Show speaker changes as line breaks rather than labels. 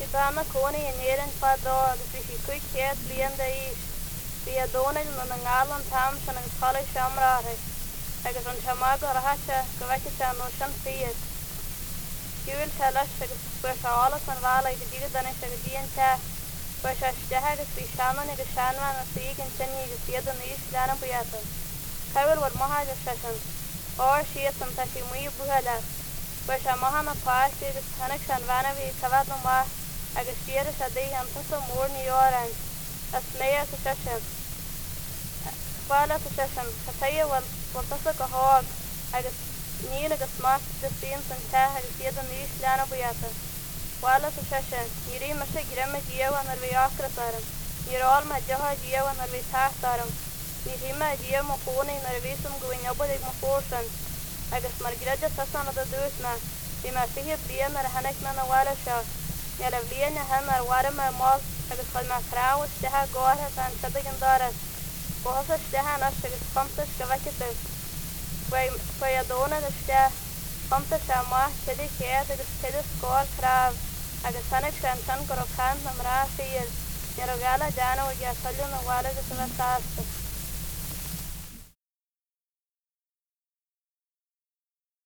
Bana coni in éan fadrá agus bhí si chuig chéad blion de is. Bhí a dónaid na na ngálan tam sin agus chola seamrára, agus an teamá go rathaite go bhaice te nó sin fiad. Giúil te leis agus buir se álas an bhla go ddíga danis agus díon te, buir se stethe agus bhí seaman agus seanman a saíg an sinní agus iad an níos leanana buíata. Cehfuil war mohaid a sesin, áir siad an ta si muo buthe leis. Buir se mohan na páiste agus tanig se an bhena bhí cefad na má agus siad a dí an tusa mór ní árain, as léa a sesin. Bhla a sesin, chataíe bhil tusa go hág agus níl agus más de síon san te agus iad an níos leanana buíata. Bhla a sesin, ní rí me se grimme díomh an ar bhí ácras aram, ní ráil me deha díomh an ar bhí tacht aram, ní rí me díomh mo chónaí nar a bhísum go bhín obad ag mo fórsan, agus mar greidir tasan a dús me, bhí me fihe blian ar a hanig me na bhla seo, ní le blian a hen ar wara me má agus chuil me chráha stethe gáirthe an sidig an daras, Bhas a stethe as agus chumtas go bhaicitas. Fuoi a dóna a ste, chumta se má tiidir chéad agus tiidir scóir cráb, agus hanig se an tan go cant na mrá fiad, ní a gaile deanú a g tuilú na bhla agus a bheith sásta.